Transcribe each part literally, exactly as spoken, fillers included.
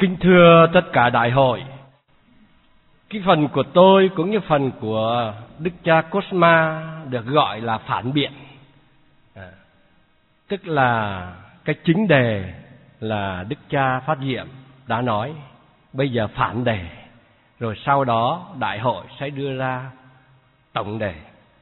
Kính thưa tất cả đại hội, cái phần của tôi cũng như phần của Đức cha Cosma được gọi là phản biện, à, tức là cái chính đề là Đức cha Phát Diệm đã nói, bây giờ phản đề, rồi sau đó đại hội sẽ đưa ra tổng đề.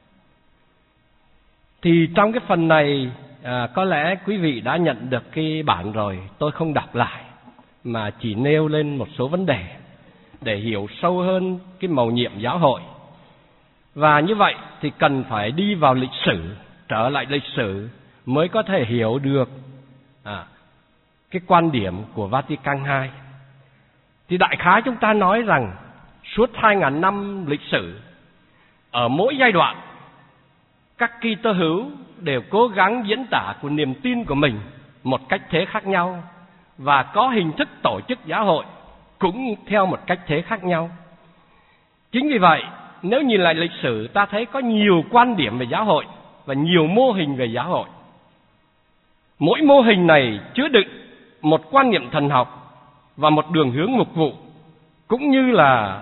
Thì trong cái phần này à, có lẽ quý vị đã nhận được cái bản rồi, tôi không đọc lại mà chỉ nêu lên một số vấn đề để hiểu sâu hơn cái mầu nhiệm giáo hội. Và như vậy thì cần phải đi vào lịch sử, trở lại lịch sử mới có thể hiểu được à, cái quan điểm của Vatican hai. Thì đại khái chúng ta nói rằng suốt hai nghìn năm lịch sử, ở mỗi giai đoạn các Kitô hữu đều cố gắng diễn tả của niềm tin của mình một cách thế khác nhau, và có hình thức tổ chức giáo hội cũng theo một cách thế khác nhau. Chính vì vậy, nếu nhìn lại lịch sử, ta thấy có nhiều quan điểm về giáo hội và nhiều mô hình về giáo hội. Mỗi mô hình này chứa đựng một quan niệm thần học và một đường hướng mục vụ, cũng như là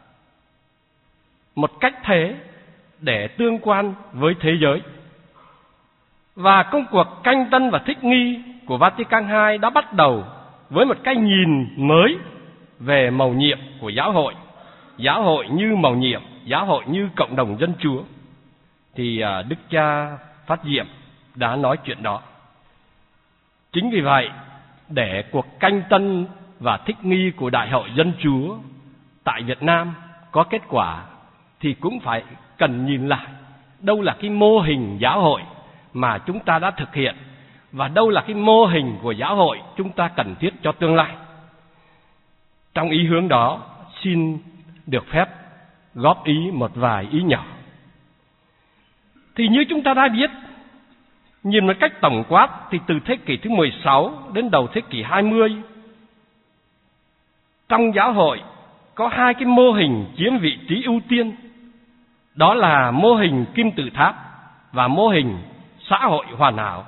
một cách thế để tương quan với thế giới. Và công cuộc canh tân và thích nghi của Vatican hai đã bắt đầu với một cái nhìn mới về mầu nhiệm của giáo hội. Giáo hội như mầu nhiệm, giáo hội như cộng đồng dân Chúa. Thì à, Đức cha Phát Diệm đã nói chuyện đó. Chính vì vậy, để cuộc canh tân và thích nghi của Đại hội Dân Chúa tại Việt Nam có kết quả, thì cũng phải cần nhìn lại đâu là cái mô hình giáo hội mà chúng ta đã thực hiện, và đâu là cái mô hình của giáo hội chúng ta cần thiết cho tương lai. Trong ý hướng đó, xin được phép góp ý một vài ý nhỏ. Thì như chúng ta đã biết, nhìn một cách tổng quát thì từ thế kỷ thứ mười sáu đến đầu thế kỷ hai mươi, trong giáo hội có hai cái mô hình chiếm vị trí ưu tiên. Đó là mô hình kim tự tháp và mô hình xã hội hoàn hảo.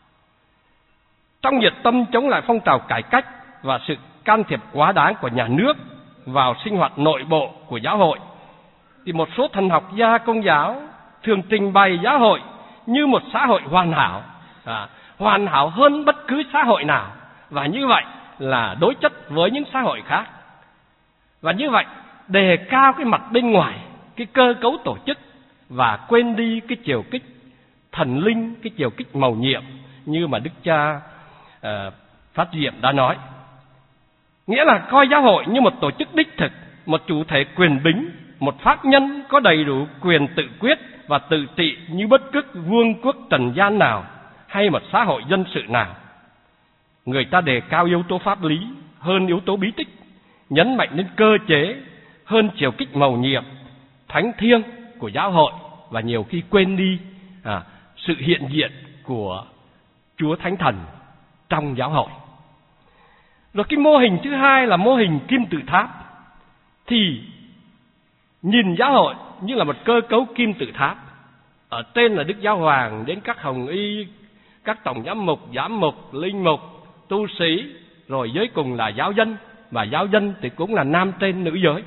Trong nhiệt tâm chống lại phong trào cải cách và sự can thiệp quá đáng của nhà nước vào sinh hoạt nội bộ của giáo hội, thì một số thần học gia Công giáo thường trình bày giáo hội như một xã hội hoàn hảo, à, hoàn hảo hơn bất cứ xã hội nào, và như vậy là đối chất với những xã hội khác. Và như vậy đề cao cái mặt bên ngoài, cái cơ cấu tổ chức, và quên đi cái chiều kích thần linh, cái chiều kích mầu nhiệm như mà Đức cha uh, Phát Diệm đã nói. Nghĩa là coi giáo hội như một tổ chức đích thực, một chủ thể quyền bính, một pháp nhân có đầy đủ quyền tự quyết và tự trị như bất cứ vương quốc trần gian nào hay một xã hội dân sự nào. Người ta đề cao yếu tố pháp lý hơn yếu tố bí tích, nhấn mạnh đến cơ chế hơn chiều kích mầu nhiệm, thánh thiêng của giáo hội, và nhiều khi quên đi à, sự hiện diện của Chúa Thánh Thần trong giáo hội. Rồi cái mô hình thứ hai là mô hình kim tự tháp. Thì nhìn giáo hội như là một cơ cấu kim tự tháp. Ở trên là Đức Giáo Hoàng, đến các hồng y, các tổng giám mục, giám mục, linh mục, tu sĩ, rồi dưới cùng là giáo dân. Và giáo dân thì cũng là nam trên nữ giới.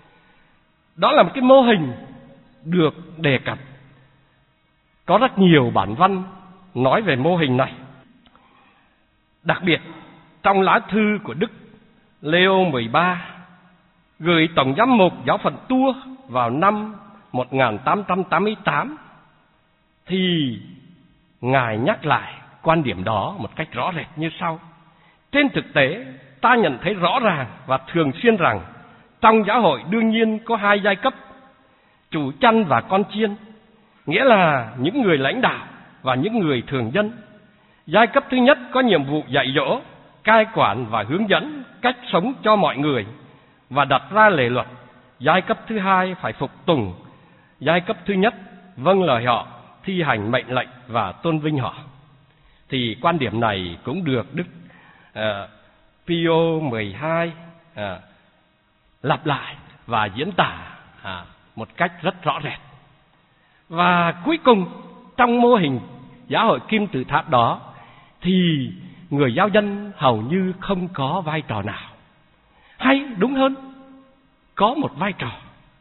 Đó là một cái mô hình được đề cập. Có rất nhiều bản văn nói về mô hình này. Đặc biệt trong lá thư của Đức Leo mười ba gửi tổng giám mục giáo phận Tours vào năm một nghìn tám trăm tám mươi tám, thì Ngài nhắc lại quan điểm đó một cách rõ rệt như sau: trên thực tế, ta nhận thấy rõ ràng và thường xuyên rằng trong giáo hội đương nhiên có hai giai cấp, chủ chăn và con chiên, nghĩa là những người lãnh đạo và những người thường dân. Giai cấp thứ nhất có nhiệm vụ dạy dỗ, cai quản và hướng dẫn cách sống cho mọi người và đặt ra lề luật. Giai cấp thứ hai phải phục tùng giai cấp thứ nhất, vâng lời họ, thi hành mệnh lệnh và tôn vinh họ. Thì quan điểm này cũng được Đức uh, Pio mười hai uh, lặp lại và diễn tả uh, một cách rất rõ rệt. Và cuối cùng, trong mô hình giáo hội kim tự tháp đó, thì người giáo dân hầu như không có vai trò nào. hay đúng hơn, có một vai trò.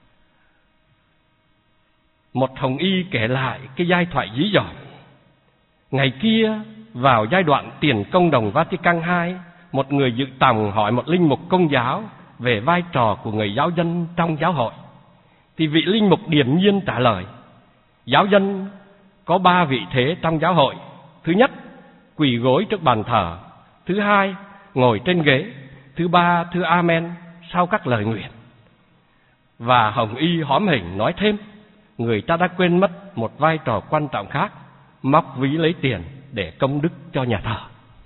Một hồng y kể lại cái giai thoại dí dỏm. Ngày kia, vào giai đoạn tiền công đồng Vatican hai, một người dự tòng hỏi một linh mục Công giáo về vai trò của người giáo dân trong giáo hội. Thì vị linh mục điềm nhiên trả lời: giáo dân có ba vị thế trong giáo hội. Thứ nhất, quỳ gối trước bàn thờ. Thứ hai, ngồi trên ghế. Thứ ba, thưa amen sau các lời nguyện. Và hồng y hóm hỉnh nói thêm: người ta đã quên mất một vai trò quan trọng khác, móc ví lấy tiền để công đức cho nhà thờ.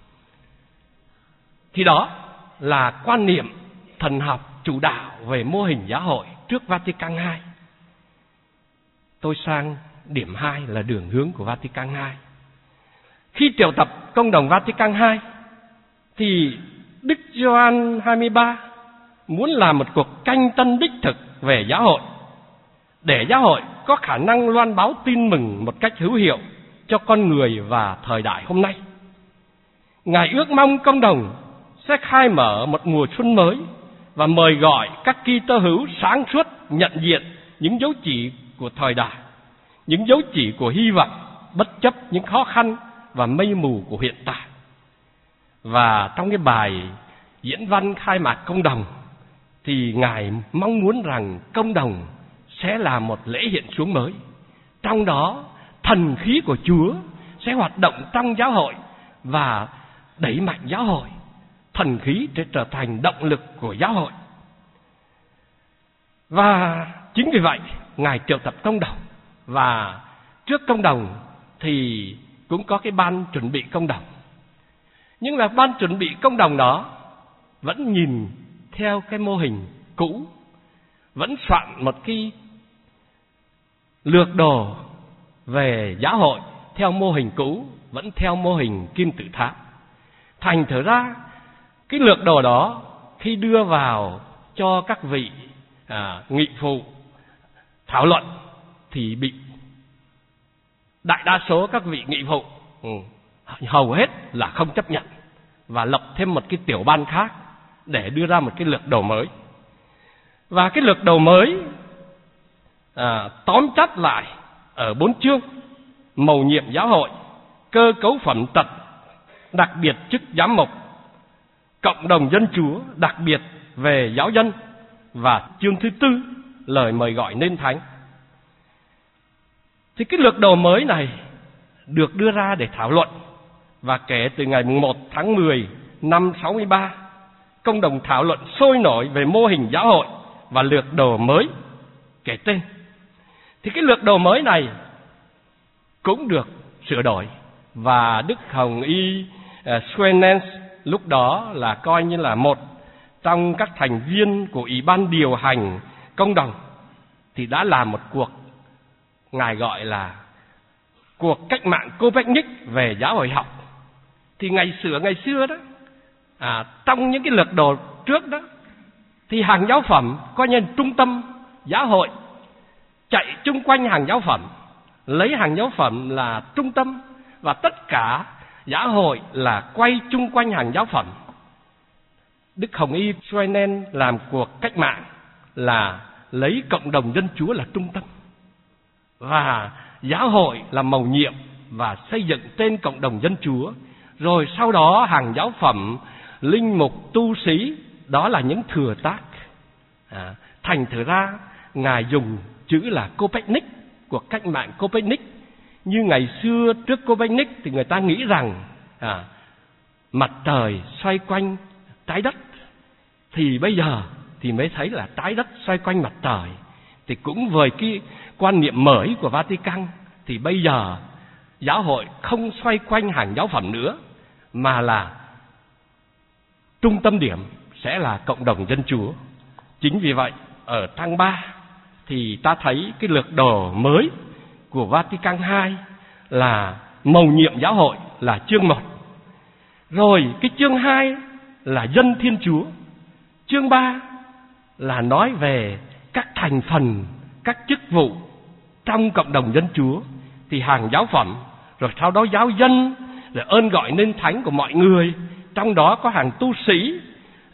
Thì đó là quan niệm thần học chủ đạo về mô hình giáo hội trước Vatican hai. Tôi sang điểm hai là đường hướng của Vatican hai. Khi triệu tập công đồng Vatican hai thì Đức Gioan hai mươi ba muốn làm một cuộc canh tân đích thực về giáo hội, để giáo hội có khả năng loan báo tin mừng một cách hữu hiệu cho con người và thời đại hôm nay. Ngài ước mong công đồng sẽ khai mở một mùa xuân mới và mời gọi các Kitô hữu sáng suốt nhận diện những dấu chỉ của thời đại, những dấu chỉ của hy vọng bất chấp những khó khăn và mây mù của hiện tại. Và trong cái bài diễn văn khai mạc công đồng thì Ngài mong muốn rằng công đồng sẽ là một lễ hiện xuống mới. Trong đó thần khí của Chúa sẽ hoạt động trong giáo hội và đẩy mạnh giáo hội. Thần khí sẽ trở thành động lực của giáo hội. Và chính vì vậy Ngài triệu tập công đồng. Và trước công đồng thì cũng có cái ban chuẩn bị công đồng. Nhưng là ban chuẩn bị công đồng đó vẫn nhìn theo cái mô hình cũ, vẫn soạn một cái lược đồ về giáo hội theo mô hình cũ, vẫn theo mô hình kim tự tháp. Thành thử ra cái lược đồ đó khi đưa vào cho các vị à, nghị phụ thảo luận thì bị đại đa số các vị nghị phụ ừ, hầu hết là không chấp nhận và lập thêm một cái tiểu ban khác để đưa ra một cái lược đồ mới. Và cái lược đồ mới à, tóm tắt lại ở bốn chương: mầu nhiệm giáo hội, cơ cấu phẩm tật, đặc biệt chức giám mục, cộng đồng dân Chúa, đặc biệt về giáo dân, và chương thứ tư, lời mời gọi nên thánh. Thì cái lược đồ mới này được đưa ra để thảo luận, và kể từ ngày mùng một tháng mười năm sáu mươi ba, công đồng thảo luận sôi nổi về mô hình giáo hội và lược đồ mới kể tên. Thì cái lược đồ mới này cũng được sửa đổi, và Đức Hồng Y uh, Schwenens lúc đó là coi như là một trong các thành viên của Ủy ban điều hành công đồng, thì đã làm một cuộc, Ngài gọi là cuộc cách mạng Copernic về giáo hội học. Thì ngày xưa ngày xưa đó, à, trong những cái lược đồ trước đó, thì hàng giáo phẩm coi như trung tâm giáo hội, chạy chung quanh hàng giáo phẩm, lấy hàng giáo phẩm là trung tâm, và tất cả giáo hội là quay chung quanh hàng giáo phẩm. Đức Hồng Y Schweinen làm cuộc cách mạng là lấy cộng đồng dân Chúa là trung tâm, và giáo hội là mầu nhiệm và xây dựng trên cộng đồng dân Chúa. Rồi sau đó hàng giáo phẩm, linh mục, tu sĩ, đó là những thừa tác. à, Thành thử ra Ngài dùng chữ là Copernic, cuộc cách mạng Copernic. Như ngày xưa trước Copernic thì người ta nghĩ rằng à, mặt trời xoay quanh trái đất, thì bây giờ thì mới thấy là trái đất xoay quanh mặt trời. Thì cũng với cái quan niệm mới của Vatican, thì bây giờ giáo hội không xoay quanh hàng giáo phẩm nữa, mà là trung tâm điểm sẽ là cộng đồng dân Chúa. Chính vì vậy ở trang ba thì ta thấy cái lược đồ mới của Vatican hai là mầu nhiệm giáo hội là chương một. Rồi cái chương hai là dân Thiên Chúa. Chương ba là nói về các thành phần, các chức vụ trong cộng đồng dân Chúa, thì hàng giáo phẩm, rồi sau đó giáo dân, rồi ơn gọi nên thánh của mọi người, trong đó có hàng tu sĩ,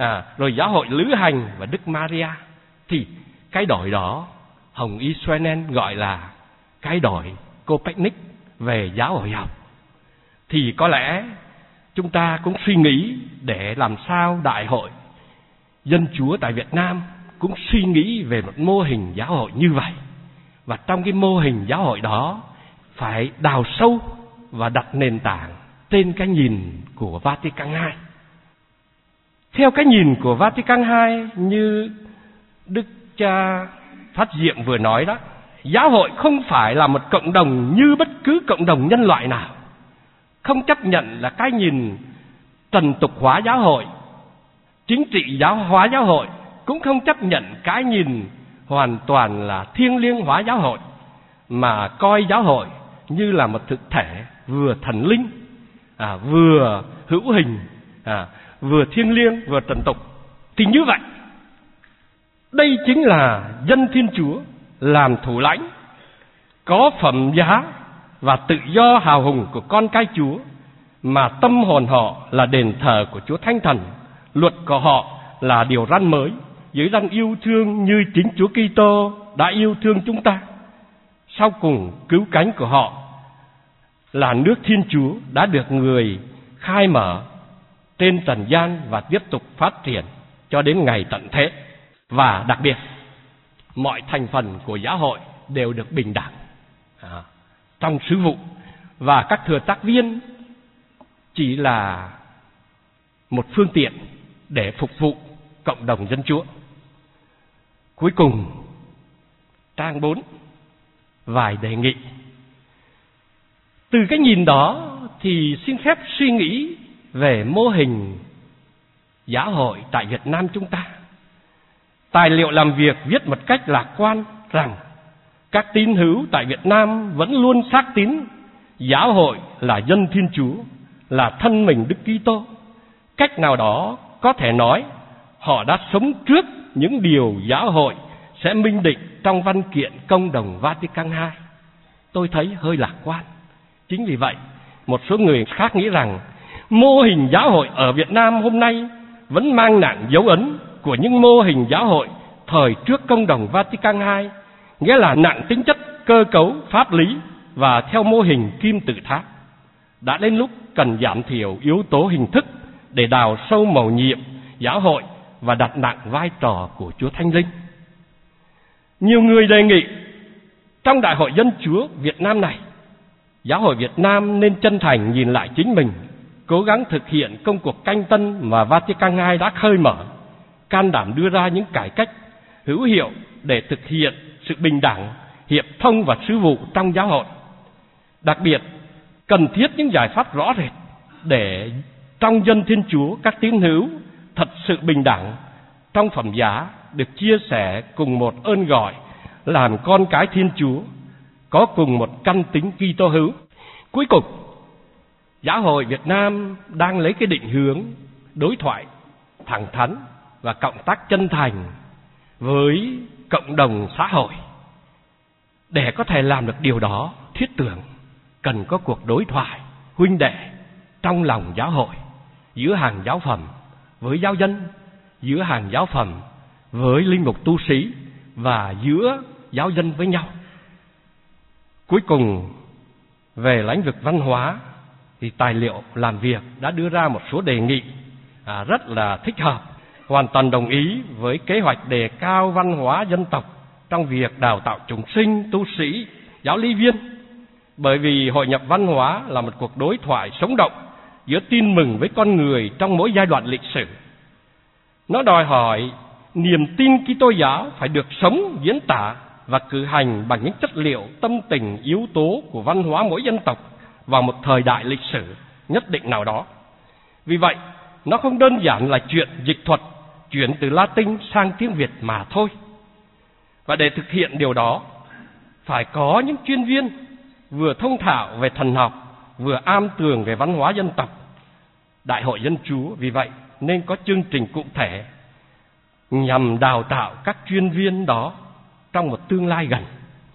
à, rồi giáo hội Lữ Hành và Đức Maria, thì cái đổi đó Hồng Y Xoenen gọi là cái đổi Copernic về giáo hội học. Thì có lẽ chúng ta cũng suy nghĩ để làm sao Đại hội Dân Chúa tại Việt Nam cũng suy nghĩ về một mô hình giáo hội như vậy. Và trong cái mô hình giáo hội đó phải đào sâu và đặt nền tảng trên cái nhìn của Vatican hai. Theo cái nhìn của Vatican hai, như Đức cha Phát Diệm vừa nói đó, giáo hội không phải là một cộng đồng như bất cứ cộng đồng nhân loại nào, không chấp nhận là cái nhìn trần tục hóa giáo hội, chính trị giáo hóa giáo hội, cũng không chấp nhận cái nhìn hoàn toàn là thiêng liêng hóa giáo hội, mà coi giáo hội như là một thực thể vừa thần linh, à, vừa hữu hình, à, vừa thiêng liêng vừa trần tục. Thì như vậy, đây chính là dân Thiên Chúa làm thủ lãnh, có phẩm giá và tự do hào hùng của con cái Chúa, mà tâm hồn họ là đền thờ của Chúa Thánh Thần, luật của họ là điều răn mới, dưới răn yêu thương như chính Chúa Kitô đã yêu thương chúng ta. Sau cùng cứu cánh của họ là nước Thiên Chúa đã được người khai mở trên trần gian và tiếp tục phát triển cho đến ngày tận thế. Và đặc biệt, mọi thành phần của giáo hội đều được bình đẳng à, trong sứ vụ, và các thừa tác viên chỉ là một phương tiện để phục vụ cộng đồng dân Chúa. Cuối cùng, trang bốn, vài đề nghị. Từ cái nhìn đó thì xin phép suy nghĩ về mô hình giáo hội tại Việt Nam chúng ta. Tài liệu làm việc viết một cách lạc quan rằng các tín hữu tại Việt Nam vẫn luôn xác tín giáo hội là dân Thiên Chúa, là thân mình Đức Kitô. Cách nào đó có thể nói họ đã sống trước những điều giáo hội sẽ minh định trong văn kiện công đồng Vatican hai. Tôi thấy hơi lạc quan. Chính vì vậy, một số người khác nghĩ rằng mô hình giáo hội ở Việt Nam hôm nay vẫn mang nặng dấu ấn của những mô hình giáo hội thời trước công đồng Vatican hai, nghĩa là nặng tính chất cơ cấu pháp lý và theo mô hình kim tự tháp. Đã đến lúc cần giảm thiểu yếu tố hình thức để đào sâu mầu nhiệm giáo hội và đặt nặng vai trò của Chúa Thánh Linh. Nhiều người đề nghị trong Đại hội Dân Chúa Việt Nam này, giáo hội Việt Nam nên chân thành nhìn lại chính mình, cố gắng thực hiện công cuộc canh tân mà Vatican hai đã khơi mở, can đảm đưa ra những cải cách hữu hiệu để thực hiện sự bình đẳng, hiệp thông và sứ vụ trong giáo hội. Đặc biệt, cần thiết những giải pháp rõ rệt để trong dân Thiên Chúa các tín hữu thật sự bình đẳng trong phẩm giá, được chia sẻ cùng một ơn gọi làm con cái Thiên Chúa, có cùng một căn tính Kitô hữu. Cuối cùng, giáo hội Việt Nam đang lấy cái định hướng đối thoại thẳng thắn và cộng tác chân thành với cộng đồng xã hội. Để có thể làm được điều đó, thiết tưởng cần có cuộc đối thoại huynh đệ trong lòng giáo hội, giữa hàng giáo phẩm với giáo dân, giữa hàng giáo phẩm với linh mục tu sĩ và giữa giáo dân với nhau. Cuối cùng, về lĩnh vực văn hóa thì tài liệu làm việc đã đưa ra một số đề nghị à, rất là thích hợp, hoàn toàn đồng ý với kế hoạch đề cao văn hóa dân tộc trong việc đào tạo chúng sinh, tu sĩ, giáo lý viên. Bởi vì hội nhập văn hóa là một cuộc đối thoại sống động giữa tin mừng với con người trong mỗi giai đoạn lịch sử. Nó đòi hỏi niềm tin Kitô giáo phải được sống, diễn tả và cử hành bằng những chất liệu tâm tình, yếu tố của văn hóa mỗi dân tộc vào một thời đại lịch sử nhất định nào đó. Vì vậy, nó không đơn giản là chuyện dịch thuật, chuyển từ Latin sang tiếng Việt mà thôi. Và để thực hiện điều đó, phải có những chuyên viên vừa thông thạo về thần học, vừa am tường về văn hóa dân tộc. Đại hội Dân Chúa vì vậy nên có chương trình cụ thể nhằm đào tạo các chuyên viên đó trong một tương lai gần.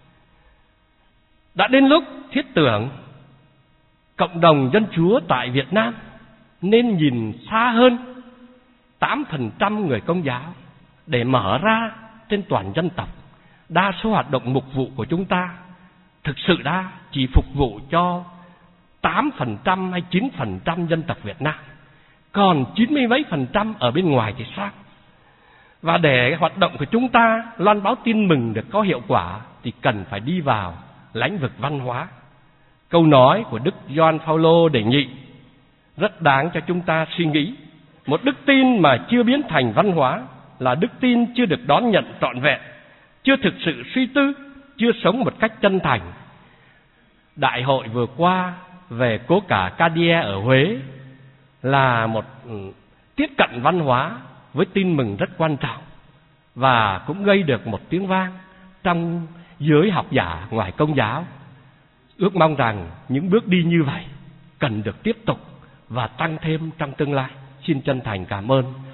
Đã đến lúc thiết tưởng cộng đồng dân Chúa tại Việt Nam nên nhìn xa hơn tám phần trăm người Công giáo để mở ra trên toàn dân tộc. Đa số hoạt động mục vụ của chúng ta thực sự đã chỉ phục vụ cho tám phần trăm hay chín phần trăm dân tộc Việt Nam, còn chín mươi mấy phần trăm ở bên ngoài thì sao? Và để hoạt động của chúng ta loan báo tin mừng được có hiệu quả thì cần phải đi vào lĩnh vực văn hóa. Câu nói của Đức Gioan Phaolô đề nghị rất đáng cho chúng ta suy nghĩ. Một đức tin mà chưa biến thành văn hóa là đức tin chưa được đón nhận trọn vẹn, chưa thực sự suy tư, chưa sống một cách chân thành. Đại hội vừa qua về cố cả Cadia ở Huế là một tiếp cận văn hóa với tin mừng rất quan trọng, và cũng gây được một tiếng vang trong giới học giả ngoài Công giáo. Ước mong rằng những bước đi như vậy cần được tiếp tục và tăng thêm trong tương lai. Xin chân thành cảm ơn